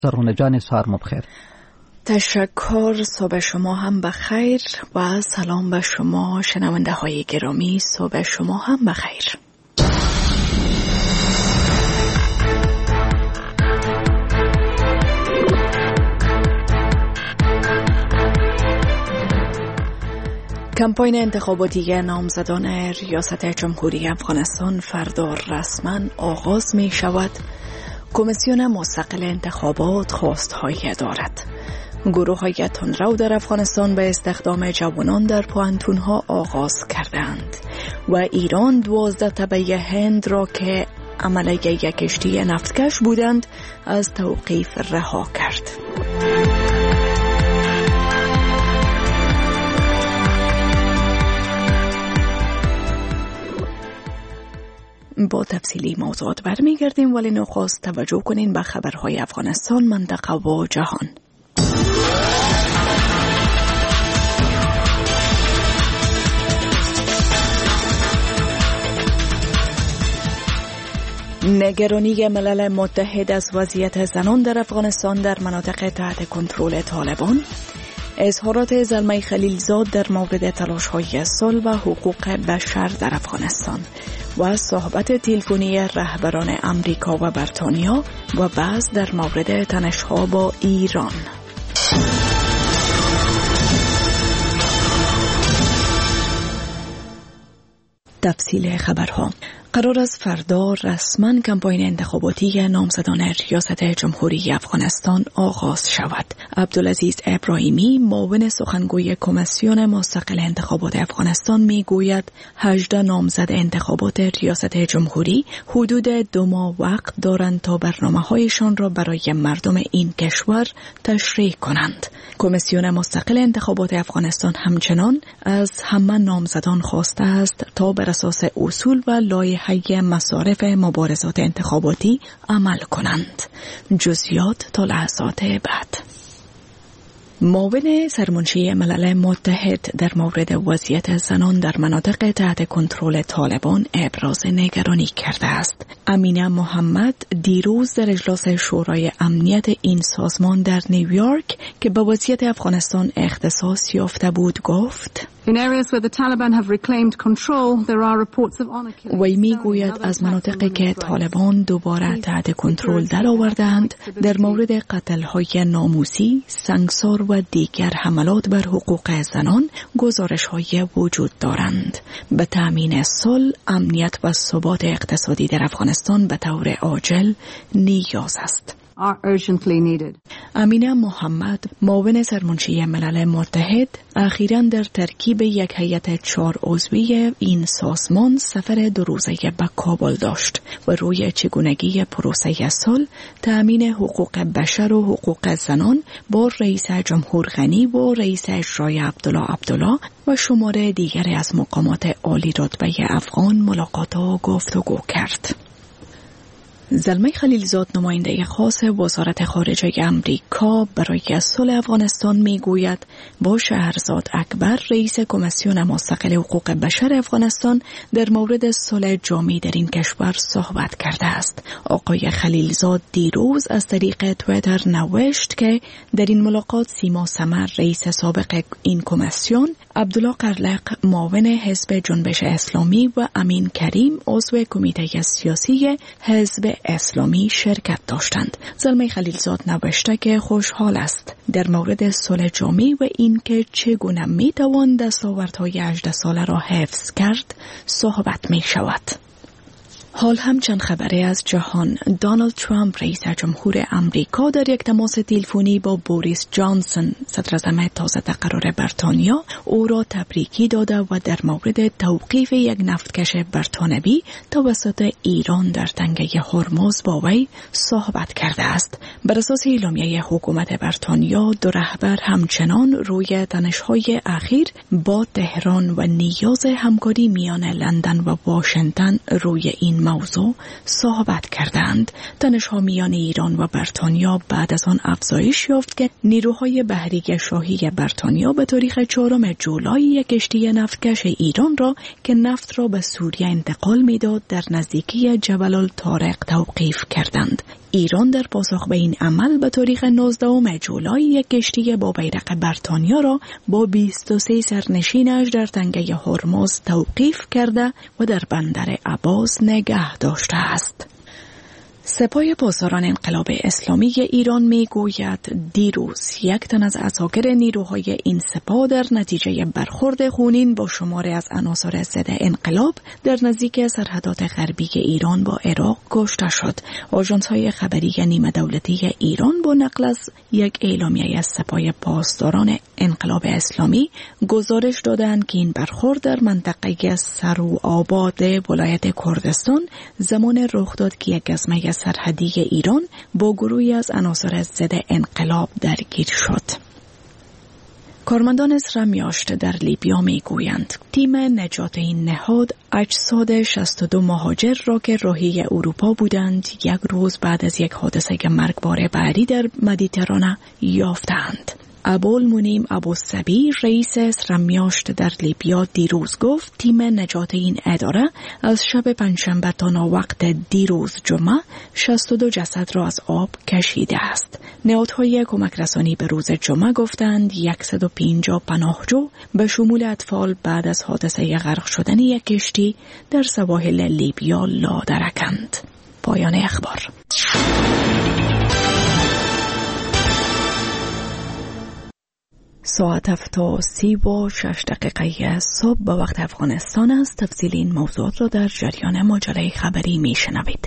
زرغونه جان، سهار مو بخیر. تشکر، صبح شما هم بخیر و سلام به شما شنونده های گرامی، صبح شما هم بخیر. کمپاین انتخاباتی نامزدان ریاست جمهوری افغانستان فردا رسما آغاز می شود. کمیسیون مستقل انتخابات خواستهایی دارد. گروه‌های تندرو در افغانستان به استخدام جوانان در پوهنتون‌ها آغاز کردند و ایران 12 تبع هند را که عمله یک کشتی نفتکش بودند از توقیف رها کرد. با تفصیلی موضوعات برمیگردیم، ولی نخست توجه کنین به خبرهای افغانستان، منطقه و جهان. نگرانی ملل متحد از وضعیت زنان در افغانستان در مناطق تحت کنترل طالبان، اظهارات زلمه خلیلزاد در مورد تلاش‌های صلح و حقوق بشر در افغانستان و صحبت تلفنی رهبران امریکا و بریتانیا و بحث در مورد تنش‌ها با ایران. تفصیل خبرها. قرار است فردا رسما کمپاین انتخاباتی نامزدان ریاست جمهوری افغانستان آغاز شود. عبدالعزیز ابراهیمی، معاون سخنگوی کمیسیون مستقل انتخابات افغانستان، میگوید 18 نامزد انتخابات ریاست جمهوری حدود 2 ماه وقت دارند تا برنامه‌هایشان را برای مردم این کشور تشریح کنند. کمیسیون مستقل انتخابات افغانستان همچنان از همه نامزدان خواسته است تا بر اساس اصول و لایحه مصارف مبارزات انتخاباتی عمل کنند. جزئیات تا لحظات بعد. معاون سرمنشی ملل متحد در مورد وضعیت زنان در مناطق تحت کنترل طالبان ابراز نگرانی کرده است. امینه محمد دیروز در اجلاس شورای امنیت این سازمان در نیویورک که به وضعیت افغانستان اختصاص یافته بود گفت: وی میگوید از مناطقی که طالبان دوباره تحت کنترل درآوردند در مورد قتل‌های ناموسی، سنگسار و دیگر حملات بر حقوق زنان گزارش‌های وجود دارند. به تأمین صلح، امنیت و ثبات اقتصادی در افغانستان به طور عاجل نیاز است. امینه محمد، معاون سرمنشی ملل متحد، اخیراً در ترکیب یک هیئت 4 عضوی این سازمان سفر 2 روزه به کابل داشت و روی چگونگی پروسه صلح، تأمین حقوق بشر و حقوق زنان با رئیس جمهور غنی و رئیس اجرایی عبدالله و شمار دیگری از مقامات عالی رتبه افغان ملاقات و گفتگو کرد. زلمه خلیلزاد، نماینده خاص وزارت خارجه امریکا برای صلح افغانستان، میگوید با شهرزاد اکبر، رئیس کمیسیون مستقل حقوق بشر افغانستان، در مورد صلح جامع در این کشور صحبت کرده است. آقای خلیلزاد دیروز از طریق توییتر نوشت که در این ملاقات سیما سمر، رئیس سابق این کمیسیون، عبدالله قرلق، معاون حزب جنبش اسلامی و امین کریم، عضو کمیته سیاسی حزب اسلامی شرکت داشتند. زلمه خلیلزاد نوشته که خوشحال است در مورد صلح جامع و اینکه چگونه میتوان دستاوردهای 18 ساله را حفظ کرد صحبت می شود. حال هم چند خبری از جهان. دونالد ترامپ، رئیس جمهور امریکا، در یک تماس تلفنی با بوریس جانسون، صدراعظم تازه تقرر بریتانیا، او را تبریکی داده و در مورد توقیف یک نفتکش بریتانوی توسط ایران در تنگه هرمز با وی صحبت کرده است. بر اساس اعلامیه حکومت بریتانیا، 2 رهبر همچنان روی تنش‌های اخیر با تهران و نیاز همکاری میان لندن و واشنگتن روی این موضوع صحبت کردند. تنش‌ها میان ایران و بریتانیا بعد از آن افزایش یافت که نیروهای بحری شاهی بریتانیا به تاریخ 4 جولای یک کشتی نفتکش ایران را که نفت را به سوریه انتقال می‌داد در نزدیکی جبل الطارق توقیف کردند. ایران در پاسخ به این عمل به تاریخ 19 جولای یک کشتی با بیرق بریتانیا را با 23 سرنشینش در تنگه هرمز توقیف کرده و در بندر عباس نگه داشته است. سپاه پاسداران انقلاب اسلامی ایران می گوید دیروز یک تن از عساکر نیروهای این سپاه در نتیجه برخورد خونین با شماری از عناصر ضد انقلاب در نزدیک سرحدات غربی ایران با عراق کشته شد. آژانس‌های خبری نیمه دولتی ایران با نقل از یک اعلامیه از سپاه پاسداران انقلاب اسلامی گزارش دادند که این برخورد در منطقه سروآباد ولایت کردستان زمان رخ داد که یک گزمه سرحدی ایران با گروهی از عناصر ضد انقلاب درگیر شد. کارمندان رمیاشت در لیبیا می گویند تیم نجات این نهاد اجساد 62 مهاجر را که راهی اروپا بودند یک روز بعد از یک حادثه مرگبار بحری در مدیترانه یافتند. ابوالمنیم ابوالصبی رئیس رمیاشت در لیبیا دیروز گفت تیم نجات این اداره از شب پنجشنبه تا ناوقت دیروز جمعه 62 جسد را از آب کشیده است. نهادهای کمک رسانی به روز جمعه گفتند 150 پناهجو به شمول اطفال بعد از حادثه غرق شدن یک کشتی در سواحل لیبیا لادرکند. پایان اخبار. ساعت 7:36 صبح به وقت افغانستان است. تفصیل این موضوعات را در جریان ماجرای خبری می شنوید.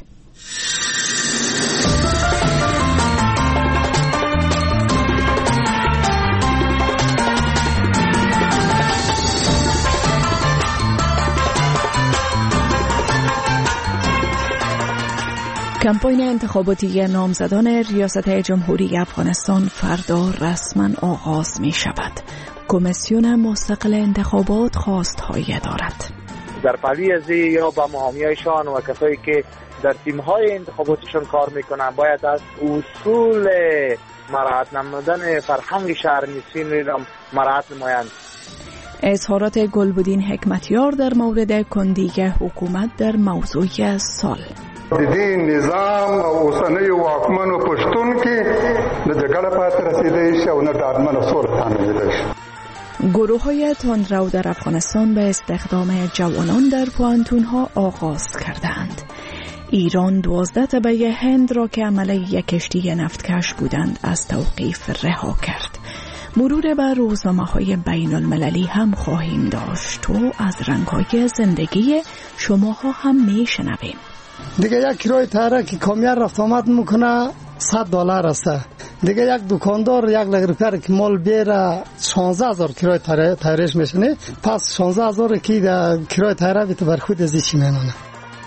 کمپاین انتخاباتی نامزدان ریاست جمهوری افغانستان فردا رسما آغاز می شود. کمیسیون مستقل انتخابات خواستهایی دارد. در پهلوی از یا با محامیایشان و کسایی که در تیم‌های انتخاباتیشون کار میکنن باید از اصول مراعات نمودن فرهنگ شهرنشین را مراعات نمایند. اظهارات گلبدین حکمتیار در مورد کندی حکومت در موضوع سال. د دې نظام او اوسنۍ واکمنو پښتون کې د جګړه پاتې رسیدای شي او نه ډاډمنه سوله تامینېدای شي. گروه‌های تندرو در افغانستان به استخدام جوانان در پوهنتون‌ها آغاز کردند. ایران 12 تبع هند را که عمل یک کشتی نفتکش بودند از توقیف رها کرد. مرور بر روزنامه‌های بین‌المللی هم خواهیم داشت و از رنگ‌های زندگی شماها هم می‌شنویم. دیگه یک کرایه تایره که کامیار رفت آمد میکنه $100 است. دیگه یک دکاندار 1,00,000 روپیه که مال بیره 16,000 کرایه تایرش میشنه. پس 16,000 که کرایه تایره بیت بر خود ازیشی میمونه.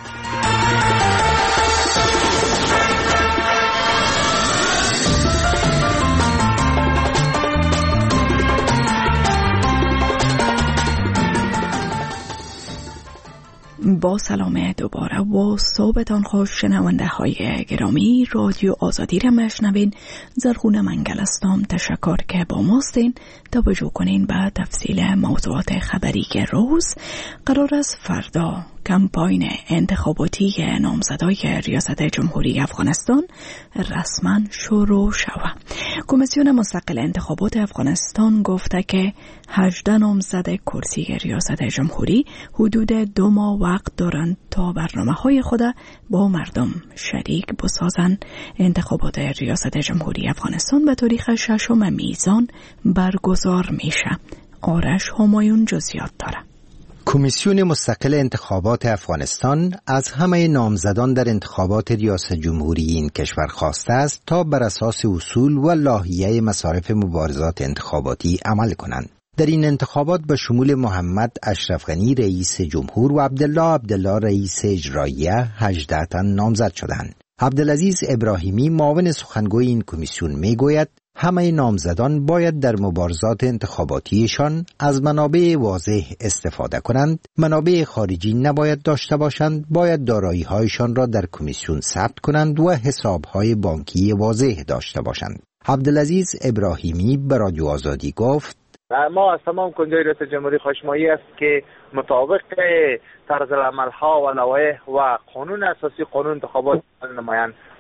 با سلام دوباره و صبحتان خوش شنونده های گرامی. رادیو آزادی را مشنوین. زرخونه منگل استم. تشکر که با ماستین. توجه کنین به تفصیل موضوعات خبری که روز قرار است فردا کمپاین انتخاباتی نامزدای ریاست جمهوری افغانستان رسما شروع شود. کمیسیون مستقل انتخابات افغانستان گفته که 18 نامزد کرسی ریاست جمهوری حدود 2 ماه وقت دارند تا برنامه‌های خود با مردم شریک بسازند. انتخابات ریاست جمهوری افغانستان به تاریخ 6 میزان برگزار میشه. آرش همایون جزئیات داره. کمیسیون مستقل انتخابات افغانستان از همه نامزدان در انتخابات ریاست جمهوری این کشور خواسته است تا بر اساس اصول و لایحه مصارف مبارزات انتخاباتی عمل کنند. در این انتخابات به شمول محمد اشرف غنی رئیس جمهور و عبدالله رئیس اجراییه 18 تن نامزد شدند. عبدالعزیز ابراهیمی معاون سخنگوی این کمیسیون میگوید همه نامزدان باید در مبارزات انتخاباتیشان از منابع واضح استفاده کنند، منابع خارجی نباید داشته باشند، باید دارایی‌هایشان را در کمیسیون ثبت کنند و حساب‌های بانکی واضح داشته باشند. عبدالعزیز ابراهیمی به رادیو آزادی گفت ما از تمام کنجای ریاست جمهوری خواهش‌مایی است که مطابق طرز العمل‌ها و لوایح و قانون اساسی قانون انتخابات نمایند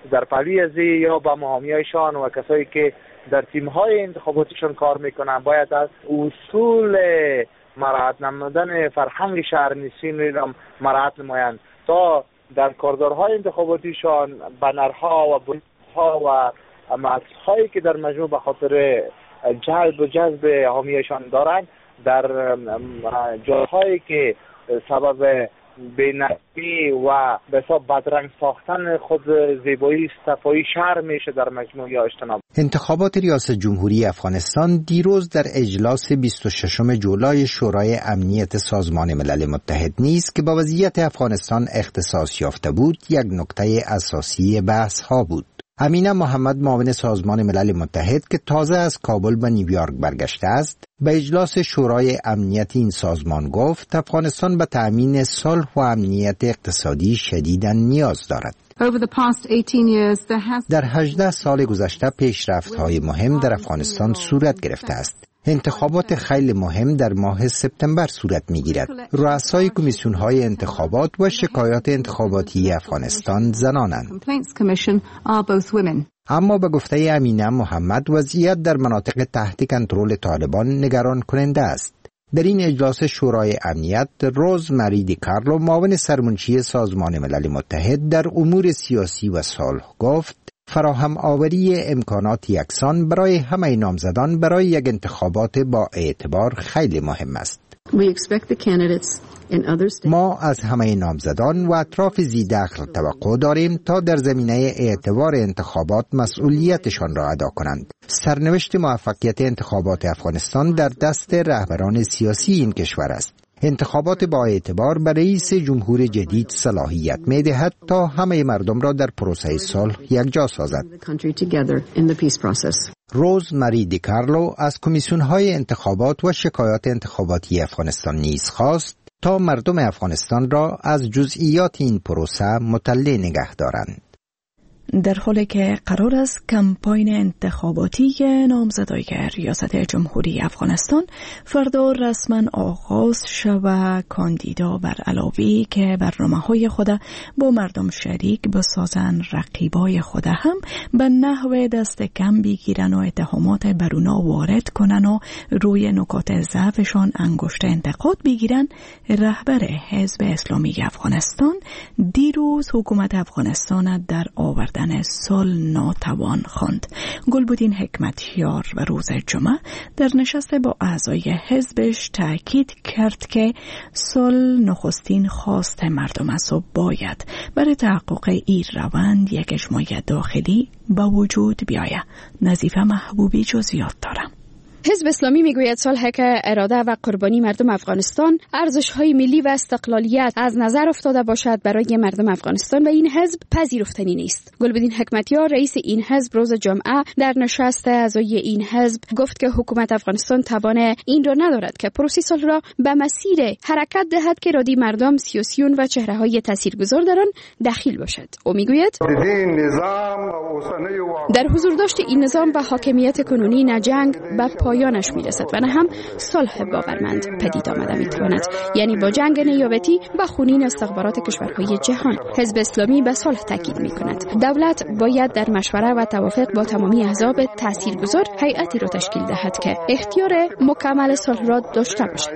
در پهلوی از یا با حامیایشان و کسایی که در تیم‌های انتخاباتیشان کار میکنن باید از اصول مراعات نمودن فرهنگ شهرنشین را مراعات نمایند تا در کاردارهای انتخاباتیشان بنرها و بلندها و ماسک‌هایی که در مجموع به خاطر جذب حامیایشان دارند در جاهایی که سبب بینظمی و به حساب بدرنگ ساختن خود زیبایی صفایی شهر میشه در مجموع یا اجتناب. انتخابات ریاست جمهوری افغانستان دیروز در اجلاس 26 جولای شورای امنیت سازمان ملل متحد نیز که با وضعیت افغانستان اختصاص یافته بود یک نکته اساسی بحث ها بود. امینه محمد معاون سازمان ملل متحد که تازه از کابل به نیویورک برگشته است به اجلاس شورای امنیت این سازمان گفت افغانستان به تأمین صلح و امنیت اقتصادی شدیداً نیاز دارد. در 18 سال گذشته پیشرفت‌های مهم در افغانستان صورت گرفته است. انتخابات خیلی مهم در ماه سپتامبر صورت می‌گیرد. رؤسای کمیسیون‌های انتخابات و شکایات انتخاباتی افغانستان زنانند. اما به گفته امینه محمد وضعیت در مناطق تحت کنترل طالبان نگران کننده است. در این اجلاس شورای امنیت روز مری دیکارلو معاون سرمنشی سازمان ملل متحد در امور سیاسی و صلح گفت فراهم آوری امکانات یکسان برای همه نامزدان برای یک انتخابات با اعتبار خیلی مهم است. ما از همه نامزدان و اطراف ذی‌دخل توقع داریم تا در زمینه اعتبار انتخابات مسئولیتشان را ادا کنند. سرنوشت موفقیت انتخابات افغانستان در دست رهبران سیاسی این کشور است. انتخابات با اعتبار به رئیس جمهور جدید صلاحیت می دهد تا همه مردم را در پروسه صلح یکجا سازد. روز مری دیکارلو از کمیسیون‌های انتخابات و شکایات انتخاباتی افغانستان نیز خواست تا مردم افغانستان را از جزئیات این پروسه مطلع نگه دارند. در حالی که قرار است کمپاین انتخاباتی نامزدای ریاست جمهوری افغانستان فردا رسما آغاز شود، کاندیدا بر علاوه که برنامه‌های خود با مردم شریک بسازن، رقیبای خود هم به نحو دست کم بگیرن و اتهامات بر اونا وارد کنن و روی نکات ضعفشان انگشت انتقاد بگیرن. رهبر حزب اسلامی افغانستان دیروز حکومت افغانستان در آوردن صلح ناتوان خواند. گلبدین حکمتیار و روز جمعه در نشست با اعضای حزبش تاکید کرد که صلح نخستین خواست مردم است و باید برای تحقق این روند یک اجماع داخلی به وجود بیاید. نظیفه محبوبی جزئیات دارم. حزب اسلامی میگوید صلح که اراده و قربانی مردم افغانستان، ارزش‌های ملی و استقلالیت از نظر افتاده باشد برای مردم افغانستان و این حزب پذیرفتنی نیست. گلبدین حکمتیار رئیس این حزب روز جمعه در نشست اعضای این حزب گفت که حکومت افغانستان توان این را ندارد که پروسه صلح را به مسیر حرکت دهد که رادی مردم، سیاسیون و چهره‌های تاثیرگذار در آن دخیل باشد. او میگوید در حضور داشت این نظام و حاکمیت کنونی نه جنگ به پایانش میرسد و نه هم صلح باورمند پدید آمده میتواند، یعنی با جنگ نیابتی و خونین استخبارات کشورهای جهان. حزب اسلامی به صلح تاکید میکند دولت باید در مشوره و توافق با تمامی احزاب تاثیرگذار هیئتی را تشکیل دهد که اختیار مکمل صلح را داشته باشد.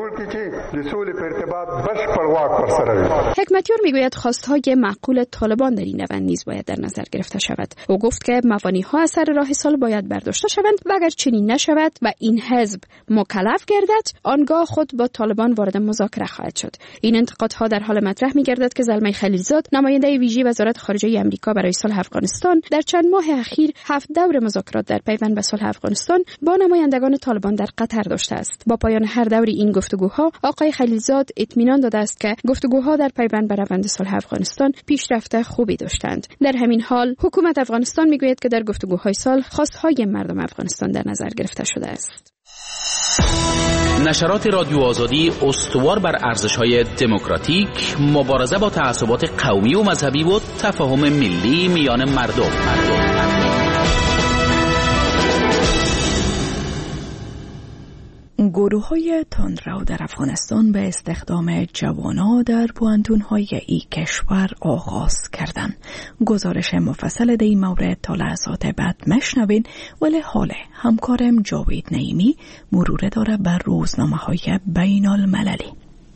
حکمتیار میگوید خواستهای معقول طالبان در این روند نیز باید در نظر گرفته شود. او گفت که مبانی‌ها از سر راه صلح باید برداشته شوند و اگر چنین نشود و این حزب مکلف گردد، آنگاه خود با طالبان وارد مذاکره خواهد شد. این انتقادها در حال مطرح می‌گردد که زلمه خلیلزاد، نماینده ویژه وزارت خارجه آمریکا برای صلح افغانستان، در چند ماه اخیر 7 دور مذاکرات در پیوند به صلح افغانستان با نمایندگان طالبان در قطر داشته است. با پایان هر دور این گفتگوها، آقای خلیلزاد اطمینان داده است که گفتگوها در پیوند به روند صلح افغانستان پیشرفت خوبی داشتند. در همین حال، حکومت افغانستان میگوید که در گفتگوهای صلح خواستهای مردم افغانستان در نظر گرفته شده است. نشرات رادیو آزادی استوار بر ارزش‌های دموکراتیک، مبارزه با تعصبات قومی و مذهبی و تفاهم ملی میان مردم. گروه‌های تندرو در افغانستان به استخدام جوانان در پوهنتون‌های این کشور آغاز کردند. گزارش مفصل در این مورد تا لحظات بعد مشنوین، ولی حالا همکارم جاوید نعیمی مرور داره بر روزنامه‌های بین المللی.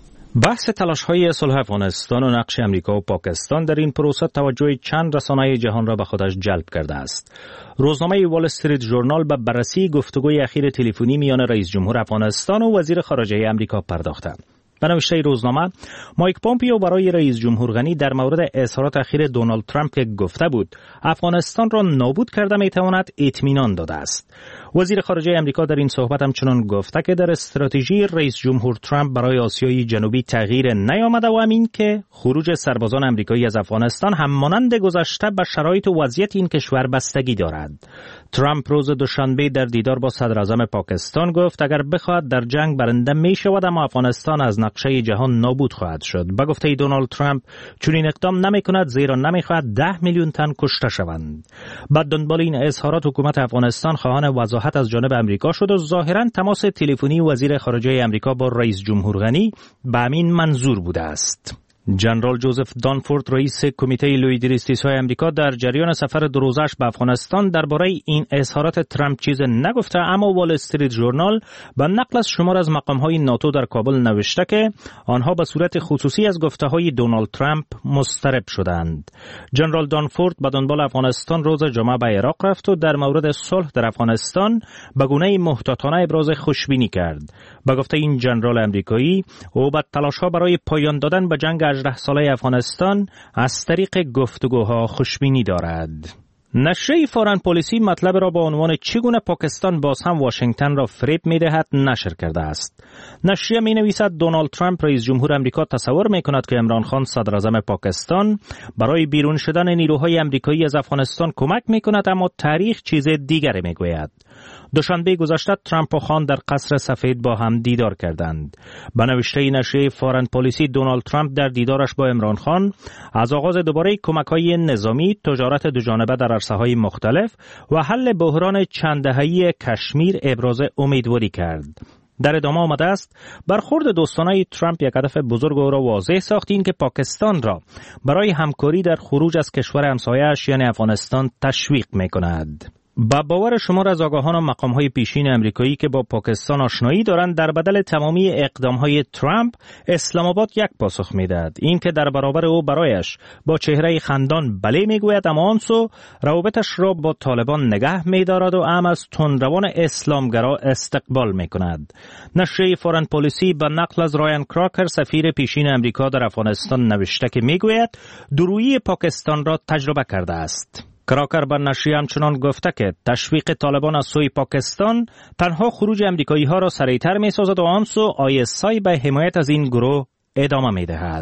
بحث تلاش‌های صلح افغانستان و نقش امریکا و پاکستان در این پروسه توجه چند رسانه جهان را به خودش جلب کرده است. روزنامه وال استریت ژورنال به بررسی گفتگوی اخیر تلفنی میان رئیس جمهور افغانستان و وزیر خارجه امریکا پرداخته. به نوشته روزنامه، مایک پومپیو برای رئیس جمهور غنی در مورد اظهارات اخیر دونالد ترامپ که گفته بود افغانستان را نابود کرده میتواند اطمینان داده است. وزیر خارجه امریکا در این صحبت همچنان گفته که در استراتژی رئیس جمهور ترامپ برای آسیای جنوبی تغییر نیامده و همین که خروج سربازان امریکایی از افغانستان هم مانند گذشته به شرایط و وضعیت این کشور بستگی دارد. ترامپ روز دوشنبه در دیدار با صدر اعظم پاکستان گفت اگر بخواهد در جنگ برنده می شود اما افغانستان از نقشه جهان نابود خواهد شد. به گفته دونالد ترامپ چنین اقدام نمی کند زیرا نمی خواهد 10 میلیون تن کشته شوند. بعد دنبال این اظهارات حکومت افغانستان خواهان وضاحت از جانب امریکا شد و ظاهرا تماس تلفنی وزیر خارجه امریکا با رئیس جمهور غنی به همین منظور بوده است. جنرال جوزف دانفورد رئیس کمیته لویدریستیس‌های امریکا در جریان سفر دو روزش به افغانستان درباره این اظهارات ترامپ چیز نگفته، اما وال استریت ژورنال به نقل از شمار از مقام‌های ناتو در کابل نوشته که آنها به صورت خصوصی از گفته‌های دونالد ترامپ مضطرب شدند. جنرال دانفورد به دنبال افغانستان روز جمعه به عراق رفت و در مورد صلح در افغانستان به گونه‌ای محتاطانه ابراز خوشبینی کرد. به گفته این جنرال امریکایی، او به تلاش‌ها برای پایان دادن به جنگ 18 ساله افغانستان از طریق گفتگوها خوشبینی دارد. نشریه فارن پلیسی مطلب را با عنوان چگونه پاکستان باز هم واشنگتن را فریب می‌دهد نشر کرده است. نشریه می‌نویسد دونالد ترامپ رئیس جمهور امریکا تصور می‌کند که عمران خان صدر اعظم پاکستان برای بیرون شدن نیروهای امریکایی از افغانستان کمک می‌کند، اما تاریخ چیز دیگری می‌گوید. دوشنبه گذشته ترامپ و خان در قصر سفید با هم دیدار کردند. به نوشته نشریه فارن پلیسی، دونالد ترامپ در دیدارش با عمران خان از آغاز دوباره کمک‌های نظامی، تجارت دوجانبه در عرصه‌های مختلف و حل بحران چند دهه‌ای کشمیر ابراز امیدواری کرد. در ادامه آمده است برخورد دوستانه ترامپ یک هدف بزرگ او را واضح ساخت، این که پاکستان را برای همکاری در خروج از کشور همسایه‌اش یعنی افغانستان تشویق می‌کند. با باور شمار از آگاهان و مقام‌های پیشین امریکایی که با پاکستان آشنایی دارند، در بدل تمامی اقدام‌های ترامپ اسلام آباد یک پاسخ می‌دهد، این که در برابر او برایش با چهره خندان بله می‌گوید، اما آن سو روابطش را با طالبان نگه می‌دارد و هم از تندروان اسلامگرا استقبال می‌کند. نشریه فارن پلیسی به نقل از رایان کراکر سفیر پیشین امریکا در افغانستان نوشته که می‌گوید دورویی پاکستان را تجربه کرده است. کراکر بر نشریه همچنان گفته که تشویق طالبان از سوی پاکستان تنها خروج امریکایی ها را سریعتر می سازد و آن سو ISI به حمایت از این گروه ادامه می دهد.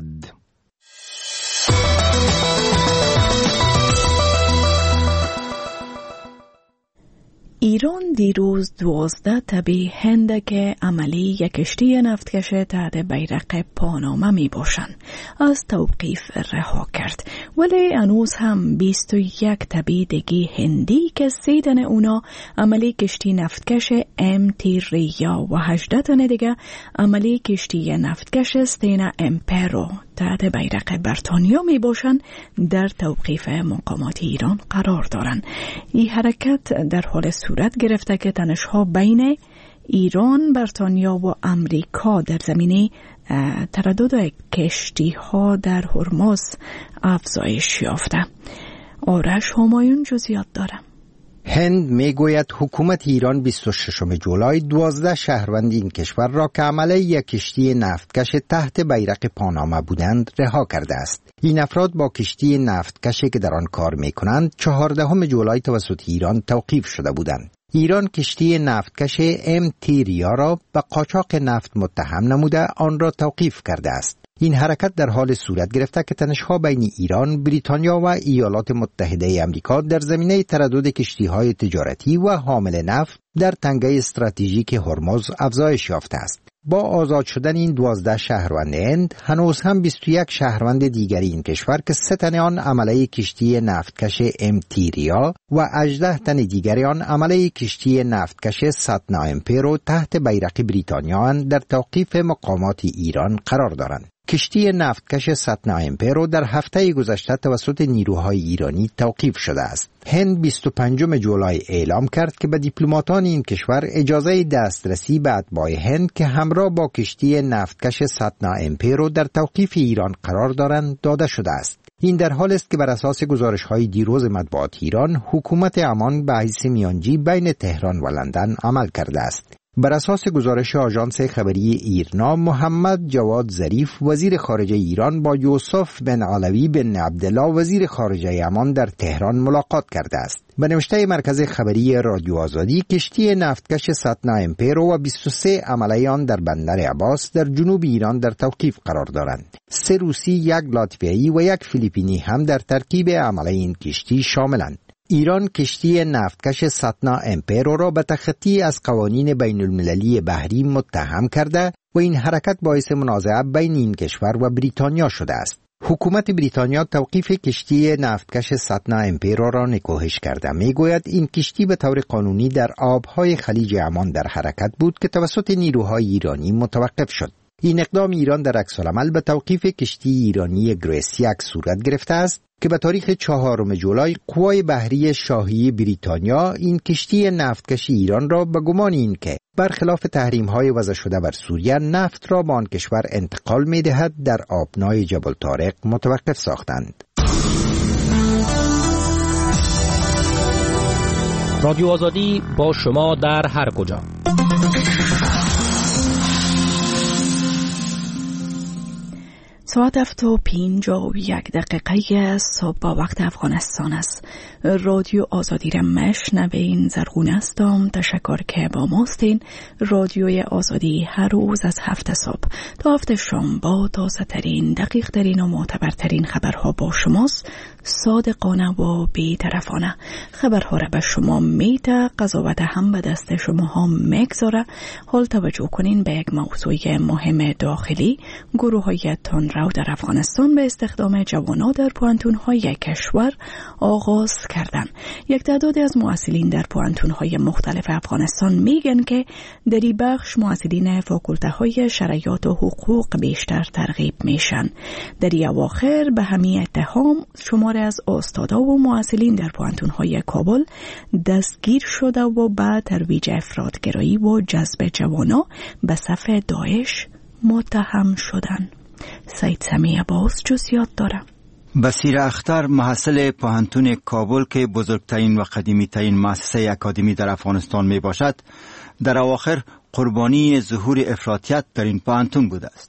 ایران دیروز 12 تبی هندک عملی یک کشتی نفتکش تحت بیرق پاناما می باشند از توقیف رها کرد، ولی هنوز هم 21 تبی دیگه هندی که 3 تن اونا عملی کشتی نفتکش MT ریا و 18 تن دیگه عملی کشتی نفتکش ستینا امپرو تحت بیرق بریتانیا می باشند در توقیف مقامات ایران قرار دارند. این حرکت در حال صورت گرفته که تنش‌ها بین ایران، بریتانیا و امریکا در زمینه تردد کشتی‌ها در هرمز افزایش یافته. آرش همایون جزئیات داره. هند میگوید حکومت ایران 26 جولای 12 شهروند این کشور را که عمله یک کشتی نفتکش تحت بیرق پاناما بودند رها کرده است. این افراد با کشتی نفتکشی که در آن کار میکنند 14 جولای توسط ایران توقیف شده بودند. ایران کشتی نفتکش MT ریا را به قاچاق نفت متهم نموده آن را توقیف کرده است. این حرکت در حال صورت گرفته که تنش‌ها بین ایران، بریتانیا و ایالات متحده آمریکا در زمینه تردد کشتی‌های تجارتی و حامل نفت در تنگه استراتژیک هرمز افزایش یافته است. با آزاد شدن این 12 شهروند هند، هنوز هم 21 شهروند دیگری این کشور که 3 تن آن عمله کشتی نفتکش امتیریا و 18 تن دیگری آن عمله کشتی نفتکش ساتنا امپیرو تحت بیرق بریتانیا در توقیف مقامات ایران قرار دارند. کشتی نفتکش ساتنا امپیرو در هفته گذشته توسط نیروهای ایرانی توقیف شده است. هند 25 جولای اعلام کرد که به دیپلماتان این کشور اجازه دسترسی به اتباع هند که همراه با کشتی نفتکش ساتنا امپیرو در توقیف ایران قرار دارند داده شده است. این در حال است که بر اساس گزارش‌های دیروز مطبوعات ایران، حکومت عمان به حیث میانجی بین تهران و لندن عمل کرده است. بر اساس گزارش آژانس خبری ایرنا، محمد جواد ظریف وزیر خارجه ایران با یوسف بن علوی بن عبدالله وزیر خارجه عمان در تهران ملاقات کرده است. به نوشته مرکز خبری رادیو آزادی، کشتی نفتکش ساتنا امپیرو و 23 عمله آن در بندر عباس در جنوب ایران در توقیف قرار دارند. 3 روسی، 1 لاتویایی و 1 فیلیپینی هم در ترکیب عمله این کشتی شاملند. ایران کشتی نفتکش ساتنا امپیرو را به تخطی از قوانین بین المللی بحری متهم کرده و این حرکت باعث منازعه بین این کشور و بریتانیا شده است. حکومت بریتانیا توقیف کشتی نفتکش ساتنا امپیرو را نکوهش کرده. میگوید این کشتی به طور قانونی در آبهای خلیج عمان در حرکت بود که توسط نیروهای ایرانی متوقف شد. این اقدام ایران در عکس‌العمل به توقیف کشتی ایرانی گریسیاک صورت گرفته است که به تاریخ 4 جولای قوای بحری شاهی بریتانیا این کشتی نفتکش ایران را به گمان این که برخلاف تحریم‌های وضع شده بر سوریه نفت را به آن کشور انتقال می‌دهد در آبنای جبل طارق متوقف ساختند. رادیو آزادی با شما در هر کجا. ساعت 7:51 صبح با وقت افغانستان است. رادیو آزادی را مشنوین. زرغون هستم. تشکر که با ماستین. رادیوی آزادی هر روز از 7 صبح تا 7 شام با تازه ترین، دقیق ترین و معتبرترین خبرها با شماست. صادقانه و بی‌طرفانه خبرها را به شما میده، قضاوت هم به دست شما ها میگذاره. حال توجه کنین به یک موضوع مهم داخلی. گروه‌های تندرو در افغانستان به استخدام جوانان در پوانتون‌های کشور آغاز کردن. یک تعدادی از مؤسسین در پوانتون‌های مختلف افغانستان میگن که در این بخش مؤسسین فاکولته‌های شرعیات و حقوق بیشتر ترغیب میشن. در این اواخر به همین اتهام شمار از استادا و مؤسسین در پوانتون‌های کابل دستگیر شده و به ترویج افراطگرایی و جذب جوانان به صف داعش متهم شدن. سید سمیع باز جزئیات داره. بصیر اختر محصل پوهنتون کابل که بزرگترین و قدیمی‌ترین مؤسسه اکادمی در افغانستان می باشد، در اواخر قربانی ظهور افراطیت در این پوهنتون بوده است.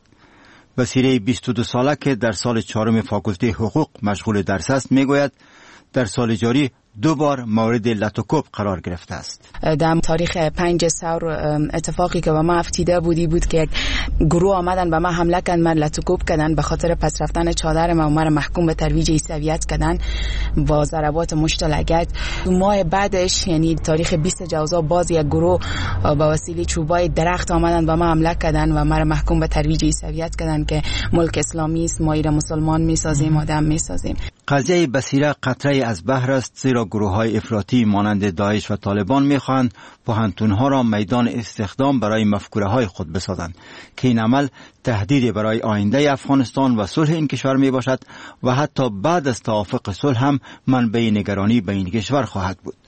بصیر 22 ساله که در سال 4 فاکولته حقوق مشغول درس است میگوید در سال جاری 2 بار مورد لطوکوب قرار گرفته است. در تاریخ 5 سور اتفاقی که به ما افتیده بود که گروه آمدن به ما حمله کردن، من لطوکوب کردن به خاطر پس رفتن چادر ما محکوم به ترویج عیسویت کردن با ضربات مشت لگد. ماه بعدش یعنی تاریخ 20 جوزا باز یک گروه با وسیله چوبای درخت آمدن به ما حمله کردن و ما محکوم به ترویج عیسویت کردن که ملک اسلامی است، ما ایران مسلمان میسازیم، آدم میسازیم. قضیه بصیره قطره از بحر است، زیرا گروه‌های افراطی مانند داعش و طالبان می‌خواهند پوهنتون‌ها را میدان استخدام برای مفکوره‌های خود بسازند که این عمل تهدید برای آینده افغانستان و صلح این کشور میباشد و حتی بعد از توافق صلح هم منبع نگرانی به این کشور خواهد بود.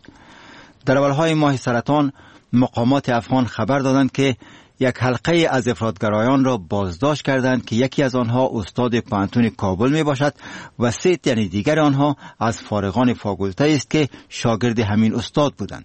در اولهای ماه سرطان مقامات افغان خبر دادند که یک حلقه از افراطگرایان را بازداشت کردند که یکی از آنها استاد پوهنتون کابل می باشد و 3 تن دیگر آنها از فارغان فاکولته است که شاگرد همین استاد بودند.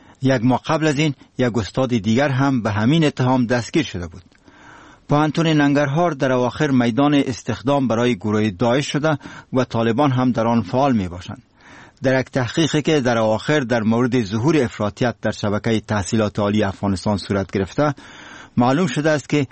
1 ماه قبل از این یک استاد دیگر هم به همین اتهام دستگیر شده بود. پوهنتون ننگرهار در اواخر میدان استخدام برای گروه داعش شده و طالبان هم در آن فعال می باشند. در یک تحقیقی که در اواخر در مورد ظهور افراطیت در شبکه تحصیلات عالی افغانستان صورت گرفته، معلوم شده است که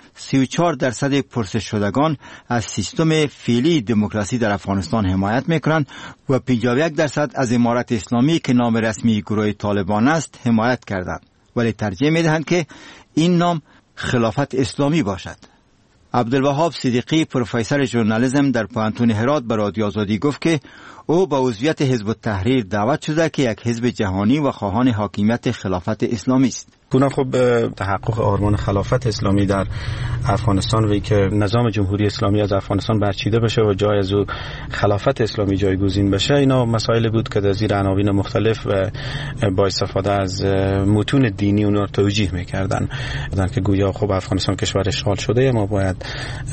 34% پرسش شدگان از سیستم فعلی دموکراسی در افغانستان حمایت میکنند و 51% از امارت اسلامی که نام رسمی گروه طالبان است حمایت کردند، ولی ترجیح میدهند که این نام خلافت اسلامی باشد. عبدالوهاب صدیقی پروفسور ژورنالیسم در پوهنتون هرات به رادیو آزادی گفت که او به عضویت حزب التحریر دعوت شده که یک حزب جهانی و خواهان حاکمیت خلافت اسلامی است. گونه خب تحقق آرمان خلافت اسلامی در افغانستان و که نظام جمهوری اسلامی از افغانستان برچیده بشه و جای از او خلافت اسلامی جایگزین بشه، اینا مسائل بود که در زیر عناوین مختلف و با استفاده از متون دینی اون رو توجیه می‌کردن که گویا خب افغانستان کشور اشغال شده، ما باید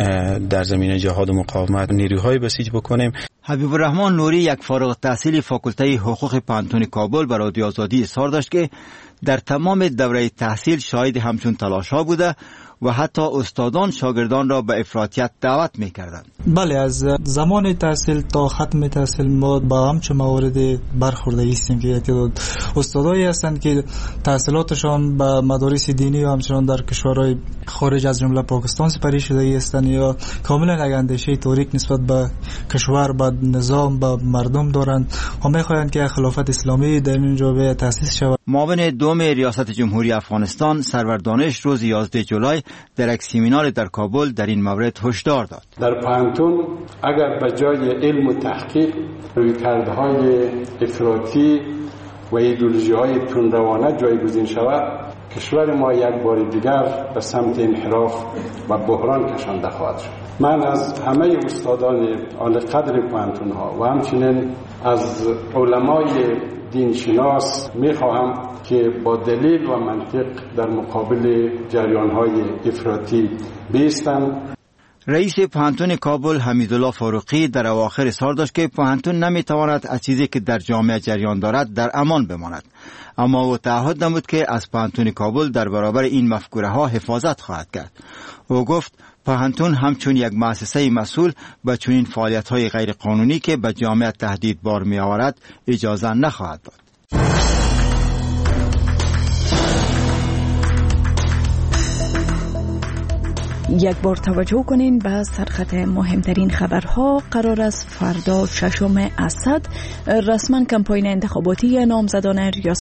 در زمینه جهاد و مقاومت نیروهای بسیج بکنیم. حبیب الرحمن نوری، یک فارغ التحصیل فاکولته حقوق پوهنتون کابل، به رادیو آزادی اظهار داشت که در تمام دوره تحصیل شاهد همچون تلاش‌ها بوده و حتی استادان شاگردان را به افراطیت دعوت می‌کردند. بله، از زمان تحصیل تا ختم تحصیل ما با همچون موارد برخورده ایستیم که تعداد استادایی هستند که تحصیلاتشان به مدارس دینی و همچنان در کشورهای خارج از جمله پاکستان سپری شده هستند یا کاملا یک اندیشه تاریک نسبت به کشور، به نظام، به مردم دارند و می‌خواهند که خلافت اسلامی در اینجا به تأسیس شود. معاون دوم ریاست جمهوری افغانستان سرور دانش روز 11 جولای در یک سمینار در کابل در این مورد هشدار داد. در پوهنتون اگر به جای علم و تحقیق رویکردهای افراطی و ایدئولوژی‌های تندروانه جایگزین شود، کشور ما یک بار دیگر به سمت انحراف و بحران کشانده خواهد شد. من از همه استادان عالی قدر پوهنتون‌ها و همچنین از علمای دینشناس می‌خواهم که با دلیل و منطق در مقابل جریان‌های افراطی بایستند. رئیس پوهنتون کابل حمیدالله فاروقی در اواخر اظهار داشت که پوهنتون نمی‌تواند از چیزی که در جامعه جریان دارد در امان بماند، اما او تعهد نمود که از پوهنتون کابل در برابر این مفکوره‌ها حفاظت خواهد کرد. او گفت پوهنتون همچون یک مؤسسه مسئول به چنین فعالیت‌های غیرقانونی که به جامعه تهدید بار می‌آورد اجازه نخواهد داد. یک بار توجه کنین به سرخط مهمترین خبرها. قرار است فردا 6 اسد رسما کمپاین انتخاباتی نامزدان ریاست